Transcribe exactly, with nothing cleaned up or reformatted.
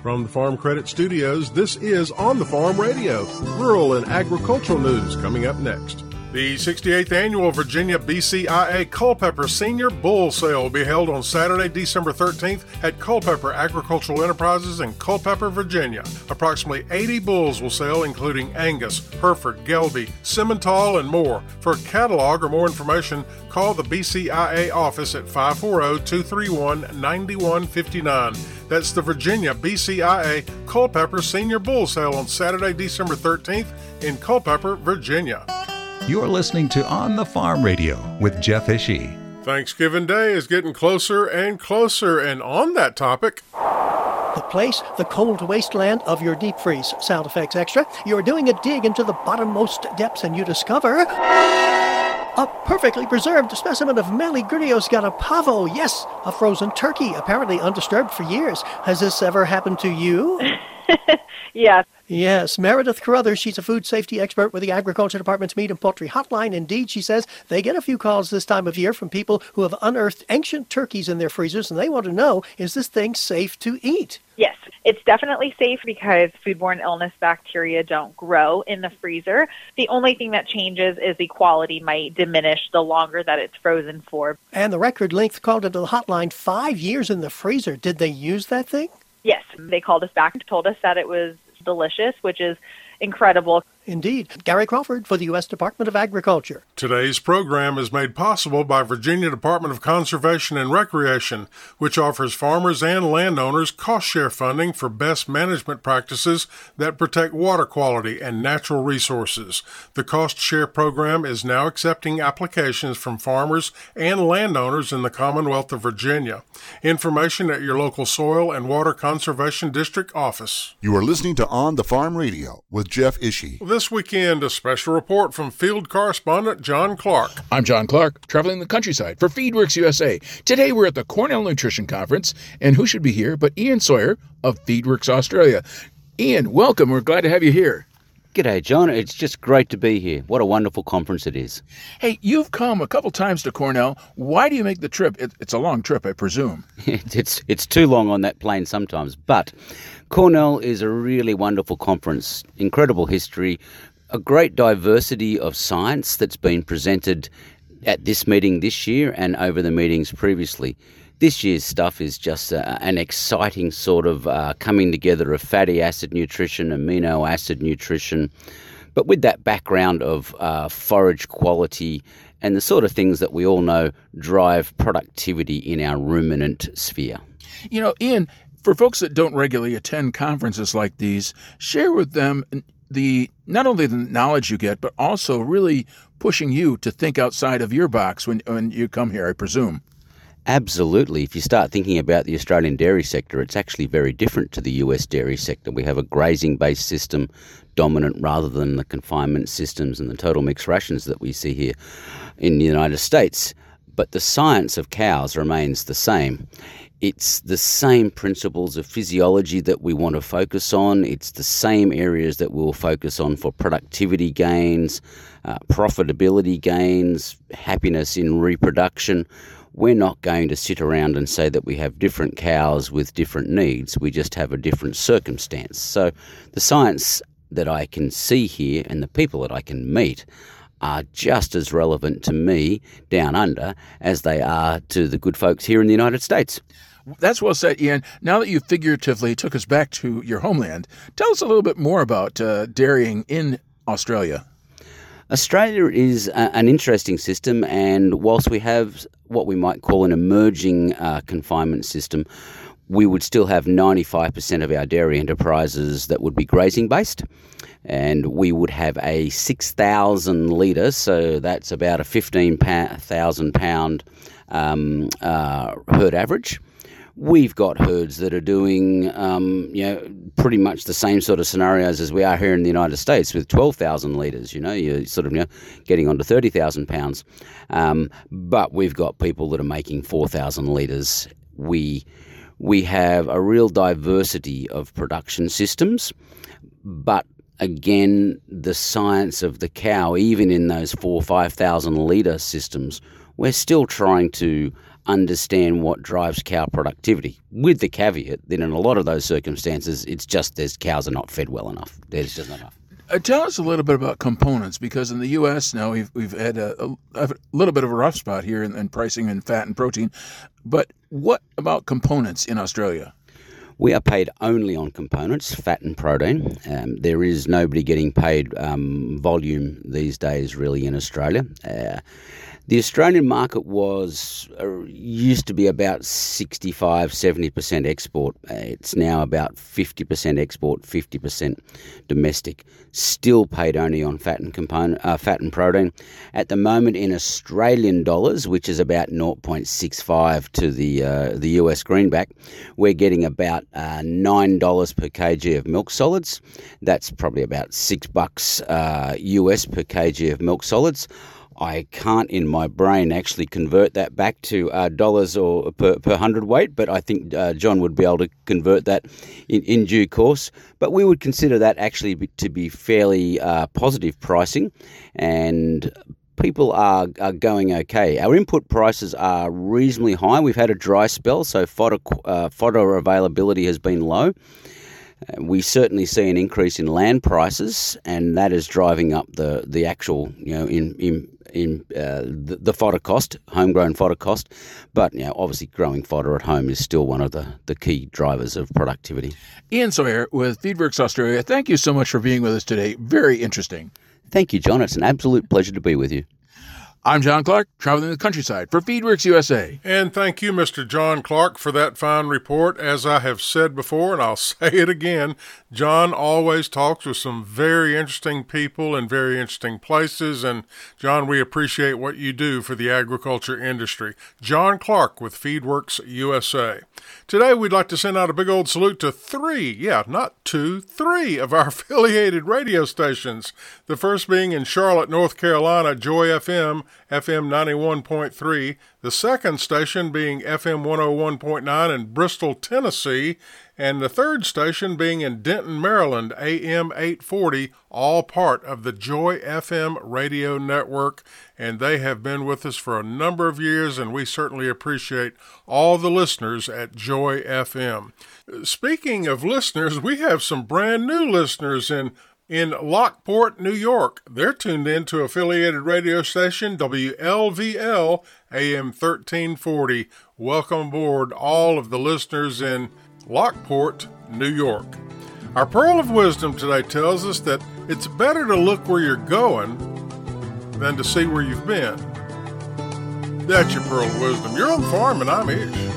From the Farm Credit Studios, this is On the Farm Radio, rural and agricultural news coming up next. The sixty-eighth Annual Virginia B C I A Culpeper Senior Bull Sale will be held on Saturday, December thirteenth at Culpeper Agricultural Enterprises in Culpeper, Virginia. Approximately eighty bulls will sell, including Angus, Hereford, Gelbey, Simmental, and more. For a catalog or more information, call the B C I A office at five four zero, two three one, nine one five nine. That's the Virginia B C I A Culpeper Senior Bull Sale on Saturday, December thirteenth in Culpeper, Virginia. You're listening to On the Farm Radio with Jeff Ishii. Thanksgiving Day is getting closer and closer, and on that topic... The place, the cold wasteland of your deep freeze. Sound effects extra. You're doing a dig into the bottommost depths and you discover... a perfectly preserved specimen of Meligridios garapavo. Yes, a frozen turkey, apparently undisturbed for years. Has this ever happened to you? Yes. Yes, Meredith Carruthers, she's a food safety expert with the Agriculture Department's Meat and Poultry Hotline. Indeed, she says they get a few calls this time of year from people who have unearthed ancient turkeys in their freezers, and they want to know, is this thing safe to eat? Yes, it's definitely safe because foodborne illness bacteria don't grow in the freezer. The only thing that changes is the quality might diminish the longer that it's frozen for. And the record length called into the hotline five years in the freezer. Did they use that thing? Yes, they called us back and told us that it was delicious, which is incredible. Indeed. Gary Crawford for the U S Department of Agriculture. Today's program is made possible by Virginia Department of Conservation and Recreation, which offers farmers and landowners cost-share funding for best management practices that protect water quality and natural resources. The cost-share program is now accepting applications from farmers and landowners in the Commonwealth of Virginia. Information at your local Soil and Water Conservation District office. You are listening to On the Farm Radio with Jeff Ishii. This weekend, a special report from field correspondent John Clark. I'm John Clark, traveling the countryside for FeedWorks U S A. Today we're at the Cornell Nutrition Conference, and who should be here but Ian Sawyer of FeedWorks Australia. Ian, welcome. We're glad to have you here. G'day, John. It's just great to be here. What a wonderful conference it is. Hey, you've come a couple times to Cornell. Why do you make the trip? It, it's a long trip, I presume. it's it's too long on that plane sometimes, but Cornell is a really wonderful conference, incredible history, a great diversity of science that's been presented at this meeting this year and over the meetings previously. This year's stuff is just uh, an exciting sort of uh, coming together of fatty acid nutrition, amino acid nutrition, but with that background of uh, forage quality and the sort of things that we all know drive productivity in our ruminant sphere. You know, Ian, for folks that don't regularly attend conferences like these, share with them the not only the knowledge you get, but also really pushing you to think outside of your box when, when you come here, I presume. Absolutely. If you start thinking about the Australian dairy sector, it's actually very different to the U S dairy sector. We have a grazing-based system dominant rather than the confinement systems and the total mixed rations that we see here in the United States. But the science of cows remains the same. It's the same principles of physiology that we want to focus on. It's the same areas that we'll focus on for productivity gains, uh, profitability gains, happiness in reproduction. We're not going to sit around and say that we have different cows with different needs. We just have a different circumstance. So the science that I can see here and the people that I can meet are just as relevant to me down under as they are to the good folks here in the United States. That's well said, Ian. Now that you figuratively took us back to your homeland, tell us a little bit more about uh, dairying in Australia. Australia is a, an interesting system, and whilst we have what we might call an emerging uh, confinement system, we would still have ninety-five percent of our dairy enterprises that would be grazing-based, and we would have a six thousand litre, so that's about a fifteen thousand pound um, uh, herd average. We've got herds that are doing, um, you know, pretty much the same sort of scenarios as we are here in the United States with twelve thousand litres. You know, you're sort of, you know, getting on to thirty thousand pounds. Um, but we've got people that are making four thousand litres. We we have a real diversity of production systems, but again, the science of the cow, even in those four or five thousand litre systems, we're still trying to understand what drives cow productivity, with the caveat that in a lot of those circumstances, it's just there's cows are not fed well enough. There's just not enough. Uh, tell us a little bit about components, because in the U S now we've we've had a, a, a little bit of a rough spot here in, in pricing in fat and protein. But what about components in Australia? We are paid only on components, fat and protein. Um, there is nobody getting paid um, volume these days, really, in Australia. Uh, the Australian market was uh, used to be about sixty-five, seventy percent export. Uh, it's now about fifty percent export, fifty percent domestic. Still paid only on fat and component, uh, fat and protein. At the moment, in Australian dollars, which is about zero point six five to the uh, the U S greenback, we're getting about uh, nine dollars per kg of milk solids. That's probably about six bucks uh, U S per kg of milk solids. I can't in my brain actually convert that back to uh, dollars or per, per hundredweight, but I think uh, John would be able to convert that in, in due course. But we would consider that actually be, to be fairly uh, positive pricing, and people are, are going okay. Our input prices are reasonably high. We've had a dry spell, so fodder, uh, fodder availability has been low. Uh, we certainly see an increase in land prices, and that is driving up the, the actual, you know, in in in uh, the, the fodder cost, homegrown fodder cost. But, you know, obviously growing fodder at home is still one of the, the key drivers of productivity. Ian Sawyer with FeedWorks Australia, thank you so much for being with us today. Very interesting. Thank you, John. It's an absolute pleasure to be with you. I'm John Clark, traveling the countryside for FeedWorks U S A. And thank you, Mister John Clark, for that fine report. As I have said before, and I'll say it again, John always talks with some very interesting people in very interesting places. And, John, we appreciate what you do for the agriculture industry. John Clark with FeedWorks U S A. Today, we'd like to send out a big old salute to three, yeah, not two, three of our affiliated radio stations. The first being in Charlotte, North Carolina, Joy F M, F M ninety-one point three, the second station being F M one oh one point nine in Bristol, Tennessee, and the third station being in Denton, Maryland, A M eight forty, all part of the Joy F M radio network, and they have been with us for a number of years, and we certainly appreciate all the listeners at Joy F M. Speaking of listeners, we have some brand new listeners in In Lockport, New York. They're tuned in to affiliated radio station W L V L A M thirteen forty. Welcome aboard all of the listeners in Lockport, New York. Our pearl of wisdom today tells us that it's better to look where you're going than to see where you've been. That's your pearl of wisdom. You're on the farm and I'm Ish.